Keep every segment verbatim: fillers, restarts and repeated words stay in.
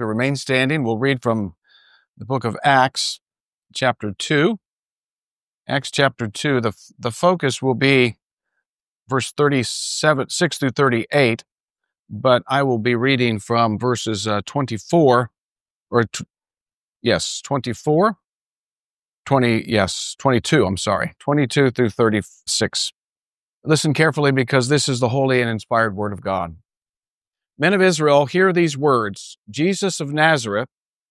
we remain standing, we'll read from the book of Acts, chapter two. Acts chapter two, the, the focus will be verse thirty-seven, six through thirty-eight, but I will be reading from verses uh, twenty-four, or t- yes, twenty-four, twenty, yes, twenty-two, I'm sorry, twenty-two through thirty-six. Listen carefully because this is the holy and inspired word of God. Men of Israel, hear these words. Jesus of Nazareth,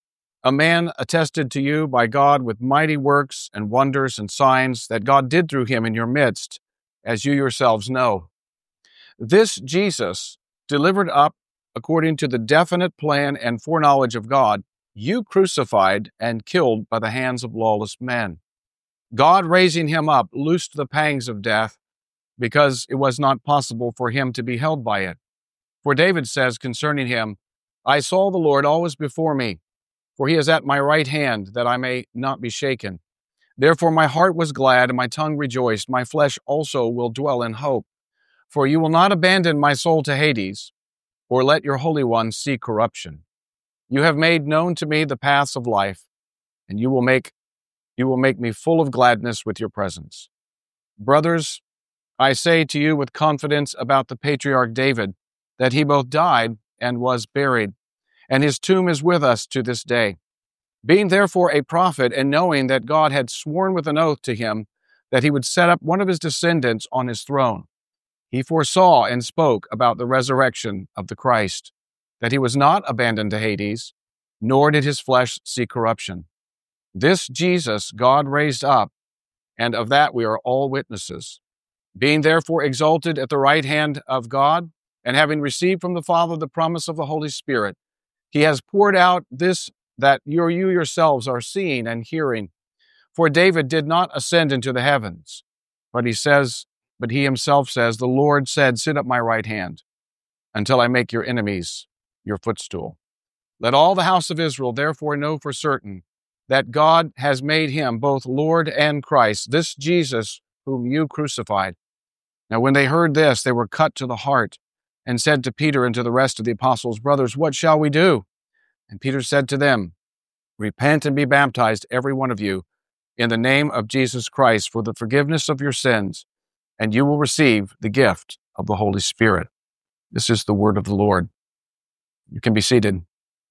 a man attested to you by God with mighty works and wonders and signs that God did through him in your midst, as you yourselves know. This Jesus, delivered up according to the definite plan and foreknowledge of God, you crucified and killed by the hands of lawless men. God, raising him up, loosed the pangs of death, because it was not possible for him to be held by it. For David says concerning him, I saw the Lord always before me, for he is at my right hand, that I may not be shaken. Therefore my heart was glad, and my tongue rejoiced. My flesh also will dwell in hope. For you will not abandon my soul to Hades, or let your Holy One see corruption. You have made known to me the paths of life, and you will make, you will make me full of gladness with your presence. Brothers, I say to you with confidence about the patriarch David, that he both died and was buried, and his tomb is with us to this day. Being therefore a prophet, and knowing that God had sworn with an oath to him that he would set up one of his descendants on his throne, he foresaw and spoke about the resurrection of the Christ, that he was not abandoned to Hades, nor did his flesh see corruption. This Jesus God raised up, and of that we are all witnesses. Being therefore exalted at the right hand of God, and having received from the Father the promise of the Holy Spirit, he has poured out this that you yourselves are seeing and hearing. For David did not ascend into the heavens, but he says, but he himself says, the Lord said, sit at my right hand, until I make your enemies your footstool. Let all the house of Israel therefore know for certain that God has made him both Lord and Christ, this Jesus whom you crucified. Now when they heard this, they were cut to the heart, and said to Peter and to the rest of the apostles, brothers, what shall we do? And Peter said to them, repent and be baptized, every one of you, in the name of Jesus Christ for the forgiveness of your sins, and you will receive the gift of the Holy Spirit. This is the word of the Lord. You can be seated.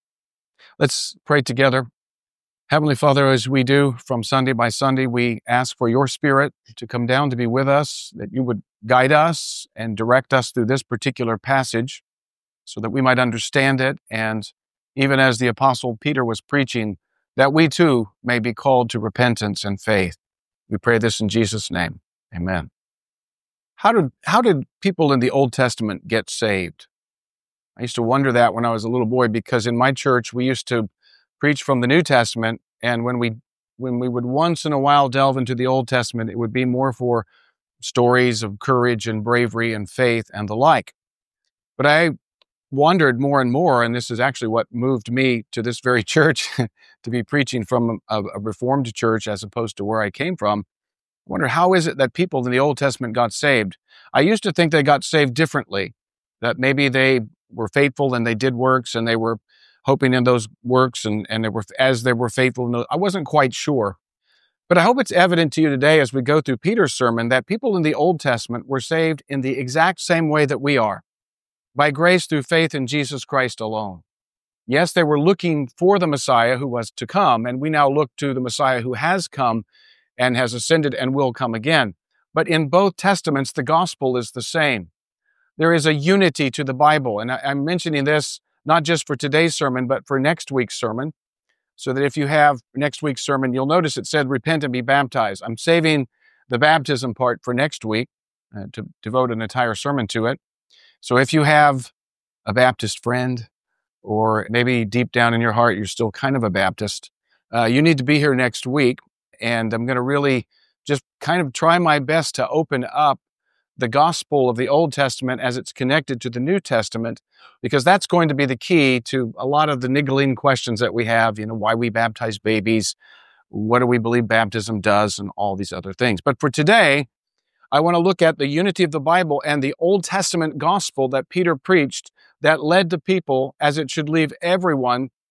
Let's pray together. Heavenly Father, as we do from Sunday by Sunday, we ask for your Spirit to come down to be with us, that you would guide us and direct us through this particular passage so that we might understand it. And even as the Apostle Peter was preaching, that we too may be called to repentance and faith. We pray this in Jesus' name. Amen. How did, how did people in the Old Testament get saved? I used to wonder that when I was a little boy, because in my church, we used to preach from the New Testament, and when we when we would once in a while delve into the Old Testament, it would be more for stories of courage and bravery and faith and the like. But I wondered more and more, and this is actually what moved me to this very church to be preaching from a, a Reformed church as opposed to where I came from. I wonder, how is it that people in the Old Testament got saved? I used to think they got saved differently, that maybe they were faithful and they did works and they were hoping in those works, and, and they were, as they were faithful in those, I wasn't quite sure. But I hope it's evident to you today as we go through Peter's sermon that people in the Old Testament were saved in the exact same way that we are, by grace through faith in Jesus Christ alone. Yes, they were looking for the Messiah who was to come, and we now look to the Messiah who has come and has ascended and will come again. But in both testaments, the gospel is the same. There is a unity to the Bible, and I, I'm mentioning this not just for today's sermon, but for next week's sermon, so that if you have next week's sermon, you'll notice it said, repent and be baptized. I'm saving the baptism part for next week uh, to devote an entire sermon to it. So if you have a Baptist friend, or maybe deep down in your heart, you're still kind of a Baptist, uh, you need to be here next week. And I'm going to really just kind of try my best to open up the gospel of the Old Testament as it's connected to the New Testament, because that's going to be the key to a lot of the niggling questions that we have, you know, why we baptize babies, what do we believe baptism does, and all these other things. But for today, I want to look at the unity of the Bible and the Old Testament gospel that Peter preached that led to people, as it should lead everyone,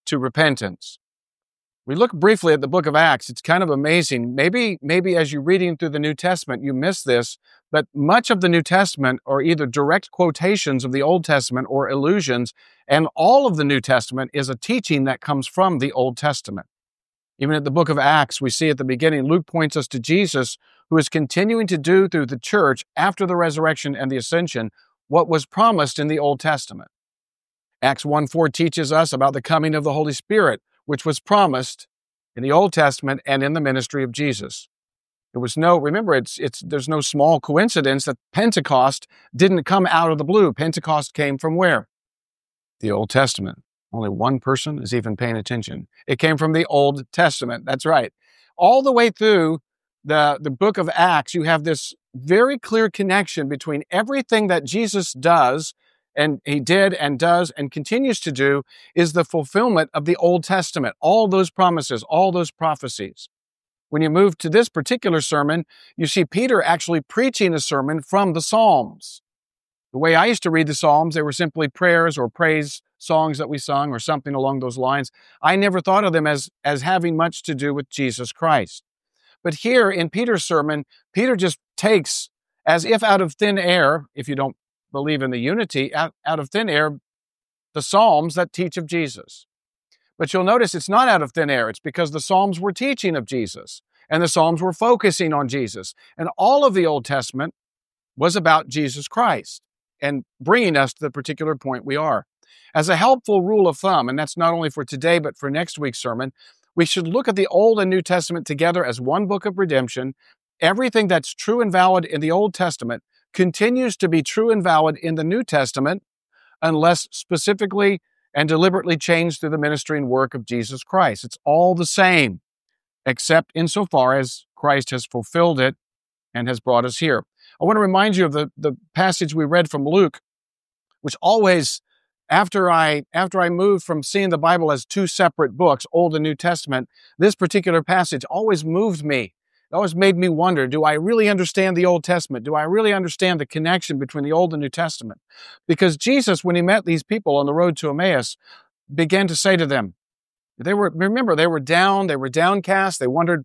to repentance. We look briefly at the book of Acts. It's kind of amazing. Maybe, maybe as you're reading through the New Testament, you miss this, but much of the New Testament are either direct quotations of the Old Testament or allusions, and all of the New Testament is a teaching that comes from the Old Testament. Even at the book of Acts, we see at the beginning, Luke points us to Jesus, who is continuing to do through the church after the resurrection and the ascension what was promised in the Old Testament. Acts one four teaches us about the coming of the Holy Spirit, which was promised in the Old Testament and in the ministry of Jesus. It was no, remember, it's, it's, there's no small coincidence that Pentecost didn't come out of the blue. Pentecost came from where? The Old Testament. Only one person is even paying attention. It came from the Old Testament. That's right. All the way through the, the book of Acts, you have this very clear connection between everything that Jesus does, and he did and does and continues to do, is the fulfillment of the Old Testament. All those promises, all those prophecies. When you move to this particular sermon, you see Peter actually preaching a sermon from the Psalms. The way I used to read the Psalms, they were simply prayers or praise songs that we sung or something along those lines. I never thought of them as, as having much to do with Jesus Christ. But here in Peter's sermon, Peter just takes, as if out of thin air, if you don't believe in the unity, out, out of thin air, the Psalms that teach of Jesus. But you'll notice it's not out of thin air. It's because the Psalms were teaching of Jesus, and the Psalms were focusing on Jesus. And all of the Old Testament was about Jesus Christ and bringing us to the particular point we are. As a helpful rule of thumb, and that's not only for today, but for next week's sermon, we should look at the Old and New Testament together as one book of redemption. Everything that's true and valid in the Old Testament continues to be true and valid in the New Testament unless specifically and deliberately changed through the ministry and work of Jesus Christ. It's all the same, except insofar as Christ has fulfilled it and has brought us here. I want to remind you of the, the passage we read from Luke, which always, after I, after I moved from seeing the Bible as two separate books, Old and New Testament, this particular passage always moved me. It always made me wonder, do I really understand the Old Testament? Do I really understand the connection between the Old and New Testament? Because Jesus, when he met these people on the road to Emmaus, began to say to them, they were, remember, they were down, they were downcast, they wondered,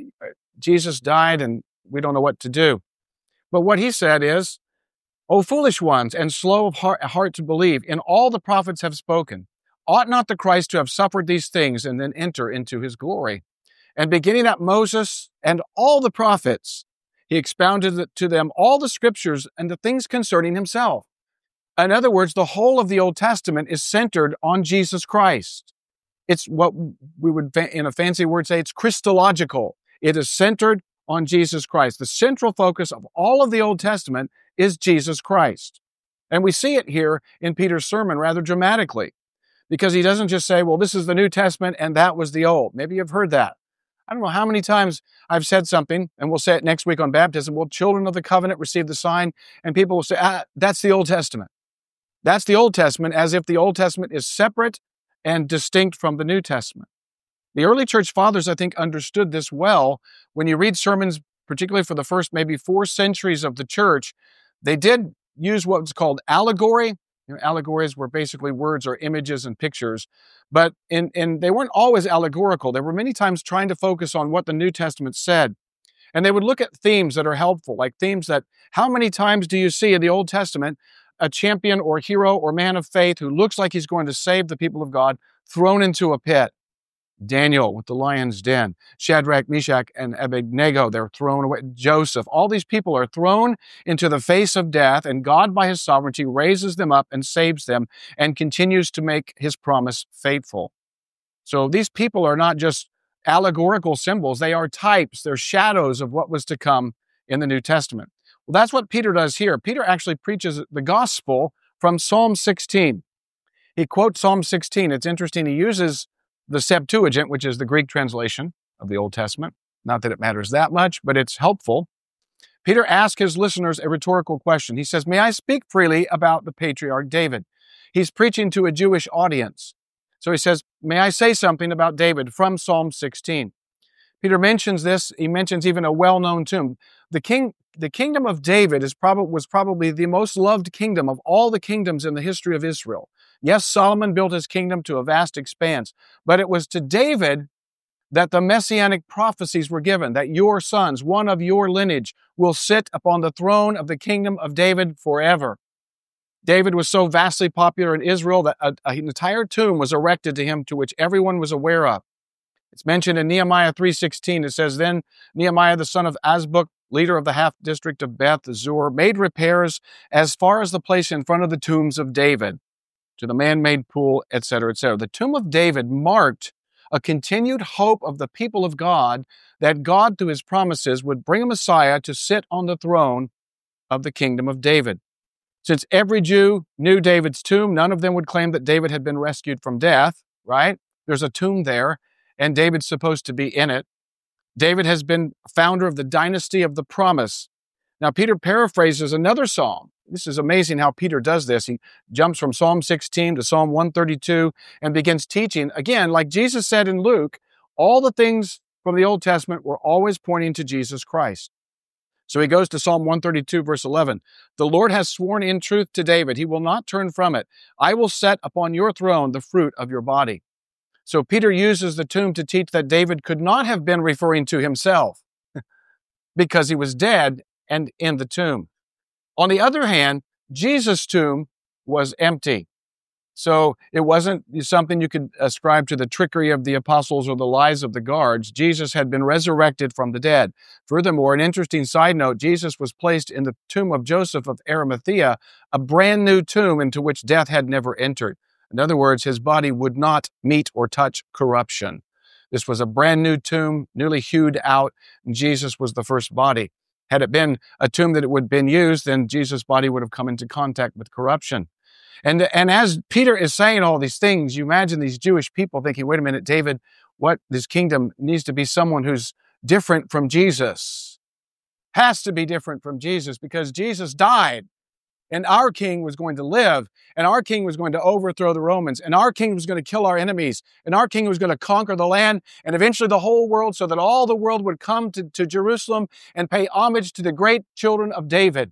Jesus died and we don't know what to do. But what he said is, O foolish ones, and slow of heart, heart to believe, in all the prophets have spoken. Ought not the Christ to have suffered these things and then enter into his glory? And beginning at Moses and all the prophets, he expounded to them all the scriptures and the things concerning himself. In other words, the whole of the Old Testament is centered on Jesus Christ. It's what we would, in a fancy word, say it's Christological. It is centered on Jesus Christ. The central focus of all of the Old Testament is Jesus Christ. And we see it here in Peter's sermon rather dramatically, because he doesn't just say, well, this is the New Testament and that was the Old. Maybe you've heard that. I don't know how many times I've said something, and we'll say it next week on baptism, well, children of the covenant receive the sign, and people will say, ah, that's the Old Testament. That's the Old Testament, as if the Old Testament is separate and distinct from the New Testament. The early church fathers, I think, understood this well. When you read sermons, particularly for the first maybe four centuries of the church, they did use what was called allegory. You know, allegories were basically words or images and pictures, but in, in, they weren't always allegorical. They were many times trying to focus on what the New Testament said. And they would look at themes that are helpful, like themes that, how many times do you see in the Old Testament a champion or hero or man of faith who looks like he's going to save the people of God thrown into a pit? Daniel with the lion's den, Shadrach, Meshach, and Abednego, they're thrown away. Joseph, all these people are thrown into the face of death, and God, by his sovereignty, raises them up and saves them and continues to make his promise faithful. So these people are not just allegorical symbols, they are types, they're shadows of what was to come in the New Testament. Well, that's what Peter does here. Peter actually preaches the gospel from Psalm sixteen. He quotes Psalm sixteen. It's interesting, he uses the Septuagint, which is the Greek translation of the Old Testament. Not that it matters that much, but it's helpful. Peter asks his listeners a rhetorical question. He says, may I speak freely about the patriarch David? He's preaching to a Jewish audience. So he says, may I say something about David from Psalm sixteen? Peter mentions this. He mentions even a well-known tomb. The king, the kingdom of David is probably, was probably the most loved kingdom of all the kingdoms in the history of Israel. Yes, Solomon built his kingdom to a vast expanse, but it was to David that the messianic prophecies were given, that your sons, one of your lineage, will sit upon the throne of the kingdom of David forever. David was so vastly popular in Israel that a, an entire tomb was erected to him, to which everyone was aware of. It's mentioned in Nehemiah three sixteen. It says, "Then Nehemiah the son of Azbuk, leader of the half district of Beth Zur, made repairs as far as the place in front of the tombs of David, to the man-made pool, et cetera, et cetera" The tomb of David marked a continued hope of the people of God that God, through his promises, would bring a Messiah to sit on the throne of the kingdom of David. Since every Jew knew David's tomb, none of them would claim that David had been rescued from death, right? There's a tomb there, and David's supposed to be in it. David has been founder of the dynasty of the promise. Now, Peter paraphrases another psalm. This is amazing how Peter does this. He jumps from Psalm sixteen to Psalm one thirty-two and begins teaching. Again, like Jesus said in Luke, all the things from the Old Testament were always pointing to Jesus Christ. So he goes to Psalm one thirty-two, verse eleven. "The Lord has sworn in truth to David. He will not turn from it. I will set upon your throne the fruit of your body." So Peter uses the tomb to teach that David could not have been referring to himself because he was dead and in the tomb. On the other hand, Jesus' tomb was empty. So it wasn't something you could ascribe to the trickery of the apostles or the lies of the guards. Jesus had been resurrected from the dead. Furthermore, an interesting side note, Jesus was placed in the tomb of Joseph of Arimathea, a brand new tomb into which death had never entered. In other words, his body would not meet or touch corruption. This was a brand new tomb, newly hewed out, and Jesus was the first body. Had it been a tomb that would have been used, then Jesus' body would have come into contact with corruption. And, and as Peter is saying all these things, you imagine these Jewish people thinking, wait a minute, David, what, this kingdom needs to be someone who's different from Jesus. Has to be different from Jesus because Jesus died. And our king was going to live, and our king was going to overthrow the Romans, and our king was going to kill our enemies, and our king was going to conquer the land, and eventually the whole world, so that all the world would come to, to Jerusalem and pay homage to the great children of David.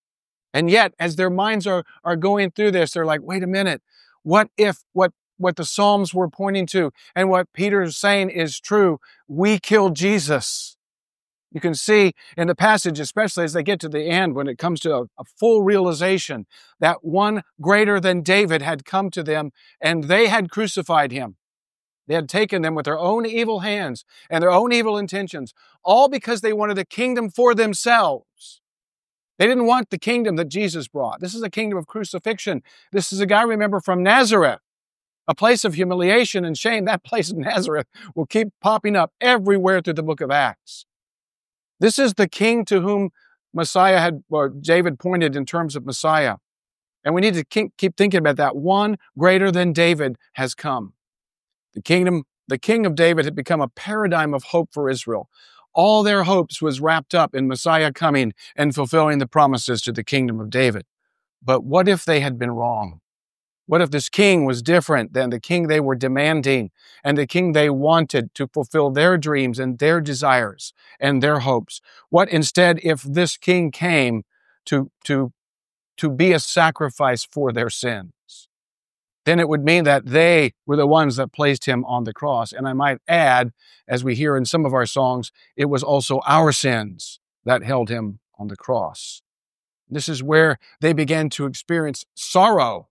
And yet, as their minds are, are going through this, they're like, wait a minute, what if what, what the Psalms were pointing to and what Peter's saying is true? We killed Jesus. You can see in the passage, especially as they get to the end, when it comes to a, a full realization that one greater than David had come to them and they had crucified him. They had taken them with their own evil hands and their own evil intentions, all because they wanted a kingdom for themselves. They didn't want the kingdom that Jesus brought. This is a kingdom of crucifixion. This is a guy, remember, from Nazareth, a place of humiliation and shame. That place in Nazareth will keep popping up everywhere through the book of Acts. This is the king to whom Messiah had, or David pointed in terms of Messiah. And we need to keep thinking about that. One greater than David has come. The kingdom, the king of David had become a paradigm of hope for Israel. All their hopes was wrapped up in Messiah coming and fulfilling the promises to the kingdom of David. But what if they had been wrong? What if this king was different than the king they were demanding and the king they wanted to fulfill their dreams and their desires and their hopes? What instead if this king came to, to, to be a sacrifice for their sins? Then it would mean that they were the ones that placed him on the cross. And I might add, as we hear in some of our songs, it was also our sins that held him on the cross. This is where they began to experience sorrow.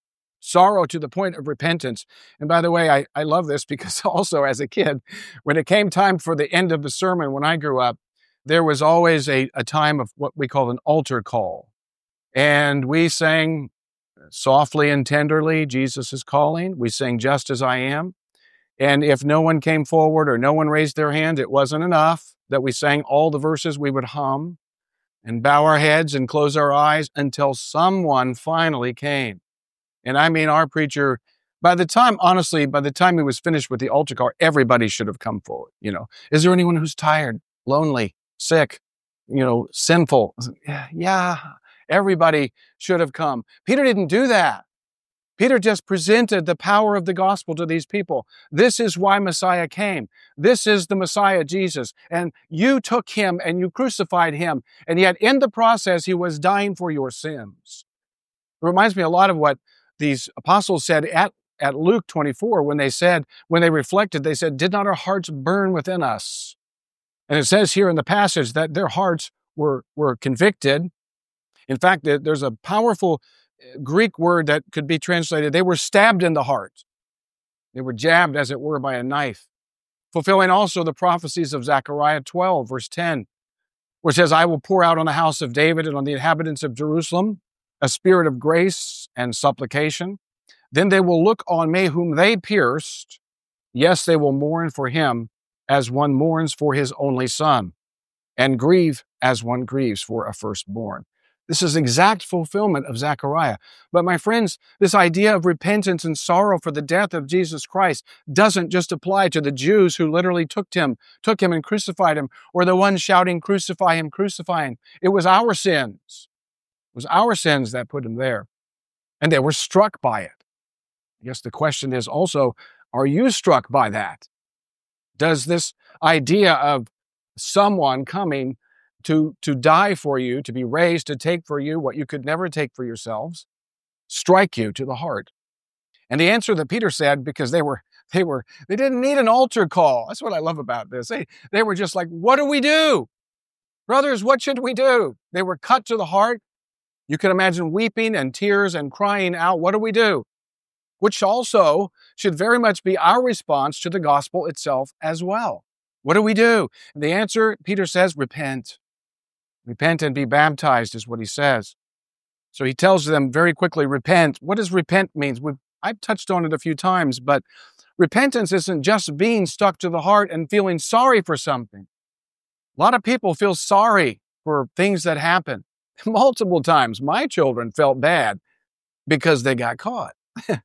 Sorrow to the point of repentance. And by the way, I, I love this because also as a kid, when it came time for the end of the sermon when I grew up, there was always a, a time of what we call an altar call. And we sang softly and tenderly, Jesus is calling. We sang Just As I Am. And if no one came forward or no one raised their hand, it wasn't enough that we sang all the verses. We would hum and bow our heads and close our eyes until someone finally came. And I mean, our preacher, by the time, honestly, by the time he was finished with the altar call, everybody should have come forward. You know, is there anyone who's tired, lonely, sick, you know, sinful? Yeah, everybody should have come. Peter didn't do that. Peter just presented the power of the gospel to these people. This is why Messiah came. This is the Messiah, Jesus. And you took him and you crucified him. And yet in the process, he was dying for your sins. It reminds me a lot of what these apostles said at, at Luke twenty-four, when they said, when they reflected, they said, did not our hearts burn within us? And it says here in the passage that their hearts were, were convicted. In fact, there's a powerful Greek word that could be translated, they were stabbed in the heart. They were jabbed, as it were, by a knife. Fulfilling also the prophecies of Zechariah twelve, verse ten, where it says, I will pour out on the house of David and on the inhabitants of Jerusalem a spirit of grace and supplication. Then they will look on me whom they pierced. Yes, they will mourn for him as one mourns for his only son, and grieve as one grieves for a firstborn. This is exact fulfillment of Zechariah. But my friends, this idea of repentance and sorrow for the death of Jesus Christ doesn't just apply to the Jews who literally took him, took him and crucified him, or the ones shouting, crucify him, crucify him. It was our sins. It was our sins that put him there. And they were struck by it. I guess the question is also, are you struck by that? Does this idea of someone coming to, to die for you, to be raised, to take for you what you could never take for yourselves, strike you to the heart? And the answer that Peter said, because they were, they were, they didn't need an altar call. That's what I love about this. They, they were just like, what do we do? Brothers, what should we do? They were cut to the heart. You can imagine weeping and tears and crying out, what do we do? Which also should very much be our response to the gospel itself as well. What do we do? And the answer, Peter says, repent. Repent and be baptized is what he says. So he tells them very quickly, repent. What does repent mean? We've, I've touched on it a few times, but repentance isn't just being stuck to the heart and feeling sorry for something. A lot of people feel sorry for things that happen. Multiple times, my children felt bad because they got caught. uh,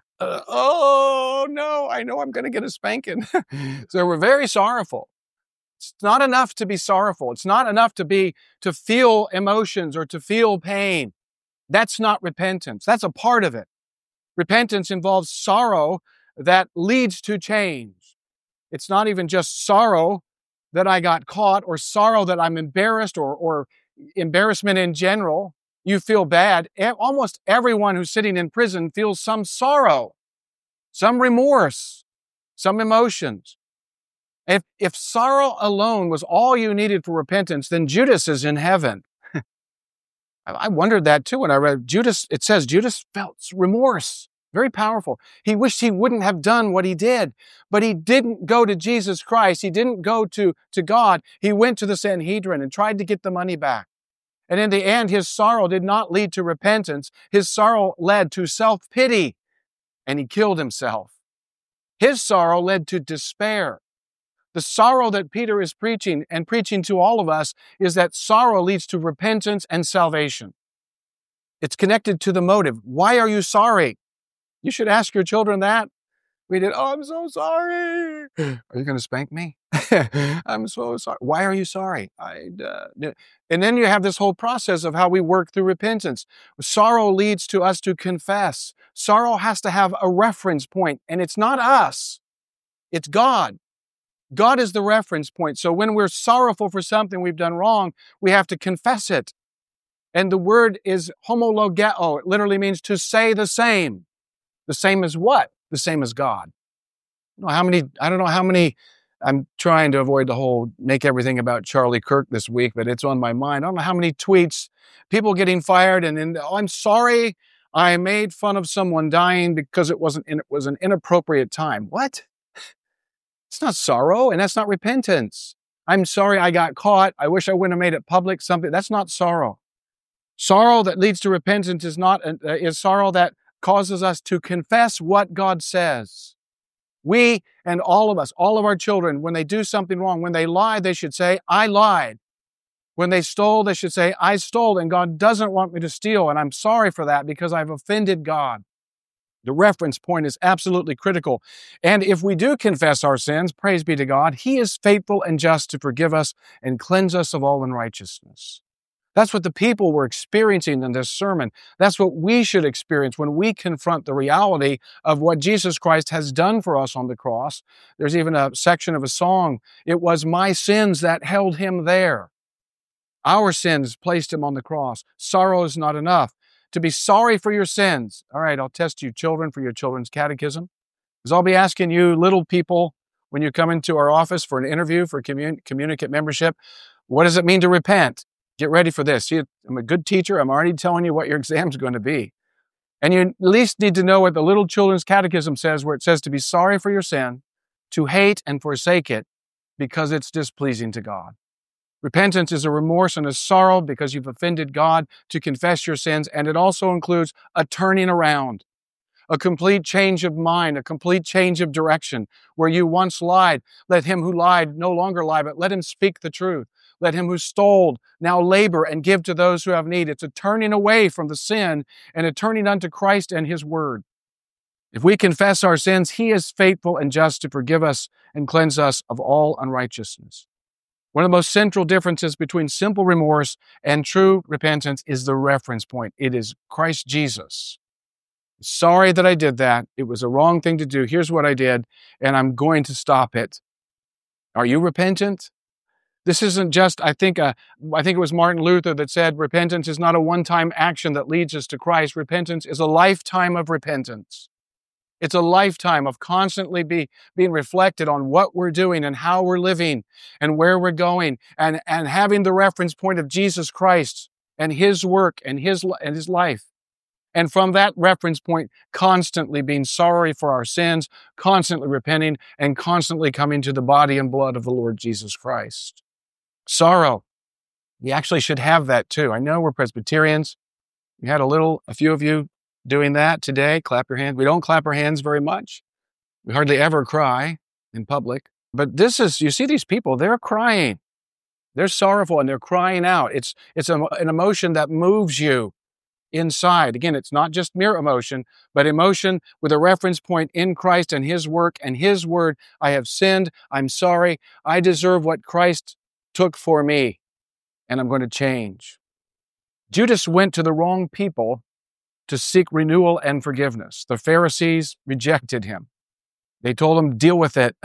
oh, no, I know I'm going to get a spanking. So we're very sorrowful. It's not enough to be sorrowful. It's not enough to be, to feel emotions or to feel pain. That's not repentance. That's a part of it. Repentance involves sorrow that leads to change. It's not even just sorrow that I got caught or sorrow that I'm embarrassed or, or embarrassment in general. You feel bad. Almost everyone who's sitting in prison feels some sorrow, some remorse, some emotions. If, if sorrow alone was all you needed for repentance, then Judas is in heaven. I wondered that too when I read Judas. It says Judas felt remorse. Very powerful. He wished he wouldn't have done what he did, but he didn't go to Jesus Christ. He didn't go to, to God. He went to the Sanhedrin and tried to get the money back. And in the end, his sorrow did not lead to repentance. His sorrow led to self-pity, and he killed himself. His sorrow led to despair. The sorrow that Peter is preaching and preaching to all of us is that sorrow leads to repentance and salvation. It's connected to the motive. Why are you sorry? You should ask your children that. We did, oh, I'm so sorry. Are you going to spank me? I'm so sorry. Why are you sorry? I, uh, and then you have this whole process of how we work through repentance. Sorrow leads to us to confess. Sorrow has to have a reference point, and it's not us. It's God. God is the reference point. So when we're sorrowful for something we've done wrong, we have to confess it. And the word is homologeo. It literally means to say the same. The same as what? The same as God. I don't know how many, I don't know how many, I'm trying to avoid the whole make everything about Charlie Kirk this week, but it's on my mind. I don't know how many tweets, people getting fired and, and oh, I'm sorry I made fun of someone dying because it wasn't, it was an inappropriate time. What? It's not sorrow, and that's not repentance. I'm sorry I got caught. I wish I wouldn't have made it public. Something that's not sorrow. Sorrow that leads to repentance is not uh, is sorrow that causes us to confess what God says. We and all of us, all of our children, when they do something wrong, when they lie, they should say, I lied. When they stole, they should say, I stole, and God doesn't want me to steal, and I'm sorry for that because I've offended God. The reference point is absolutely critical. And if we do confess our sins, praise be to God, He is faithful and just to forgive us and cleanse us of all unrighteousness. That's what the people were experiencing in this sermon. That's what we should experience when we confront the reality of what Jesus Christ has done for us on the cross. There's even a section of a song, it was my sins that held Him there. Our sins placed Him on the cross. Sorrow is not enough. to be sorry for your sins. All right, I'll test you children for your children's catechism. Because I'll be asking you little people when you come into our office for an interview for commun- communicate membership, what does it mean to repent? Get ready for this. See, I'm a good teacher. I'm already telling you what your exam's going to be. And you at least need to know what the little children's catechism says, where it says to be sorry for your sin, to hate and forsake it, because it's displeasing to God. Repentance is a remorse and a sorrow because you've offended God, to confess your sins, and it also includes a turning around, a complete change of mind, a complete change of direction. Where you once lied, let him who lied no longer lie, but let him speak the truth. Let him who stole now labor and give to those who have need. It's a turning away from the sin and a turning unto Christ and his word. If we confess our sins, he is faithful and just to forgive us and cleanse us of all unrighteousness. One of the most central differences between simple remorse and true repentance is the reference point. It is Christ Jesus. Sorry that I did that. It was a wrong thing to do. Here's what I did, and I'm going to stop it. Are you repentant? This isn't just, I think, uh, I think it was Martin Luther that said, repentance is not a one-time action that leads us to Christ. Repentance is a lifetime of repentance. It's a lifetime of constantly be, being reflected on what we're doing and how we're living and where we're going, and, and having the reference point of Jesus Christ and his work and his, and his life. And from that reference point, constantly being sorry for our sins, constantly repenting, and constantly coming to the body and blood of the Lord Jesus Christ. Sorrow. We actually should have that too. I know we're Presbyterians. We had a little, a few of you doing that today. Clap your hands. We don't clap our hands very much. We hardly ever cry in public. But this is, you see these people, they're crying. They're sorrowful and they're crying out. It's, it's a, an emotion that moves you inside. Again, it's not just mere emotion, but emotion with a reference point in Christ and his work and his word. I have sinned. I'm sorry. I deserve what Christ took for me, and I'm going to change. Judas went to the wrong people to seek renewal and forgiveness. The Pharisees rejected him. They told him, deal with it.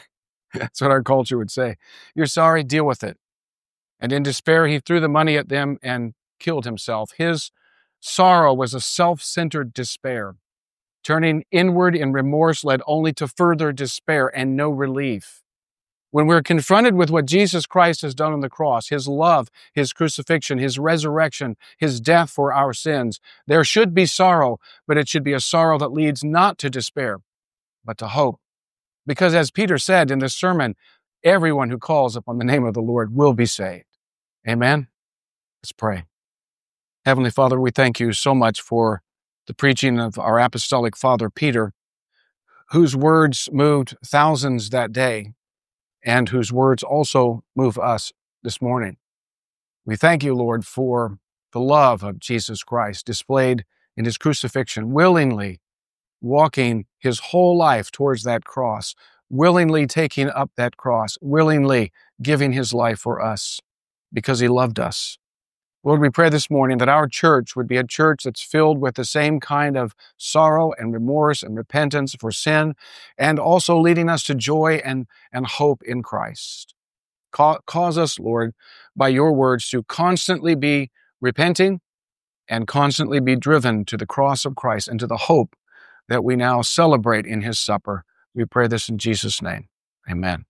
That's what our culture would say. You're sorry, deal with it. And in despair, he threw the money at them and killed himself. His sorrow was a self-centered despair. Turning inward in remorse led only to further despair and no relief. When we're confronted with what Jesus Christ has done on the cross, his love, his crucifixion, his resurrection, his death for our sins, there should be sorrow, but it should be a sorrow that leads not to despair, but to hope. Because as Peter said in this sermon, everyone who calls upon the name of the Lord will be saved. Amen? Let's pray. Heavenly Father, we thank you so much for the preaching of our apostolic father, Peter, whose words moved thousands that day, and whose words also move us this morning. We thank you, Lord, for the love of Jesus Christ displayed in his crucifixion, willingly walking his whole life towards that cross, willingly taking up that cross, willingly giving his life for us because he loved us. Lord, we pray this morning that our church would be a church that's filled with the same kind of sorrow and remorse and repentance for sin, and also leading us to joy and, and hope in Christ. Ca- cause us, Lord, by your words to constantly be repenting and constantly be driven to the cross of Christ and to the hope that we now celebrate in his supper. We pray this in Jesus' name. Amen.